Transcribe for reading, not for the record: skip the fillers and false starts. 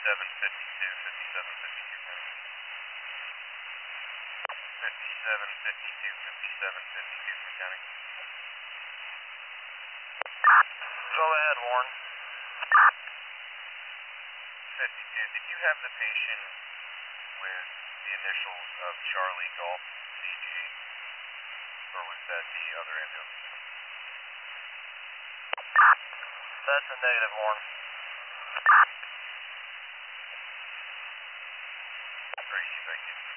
County. Go ahead, Warren. 52, did you have the patient with the initials of Charlie Golf CG, or was that the other ambulance? That's a negative, Warren. Great, thank you.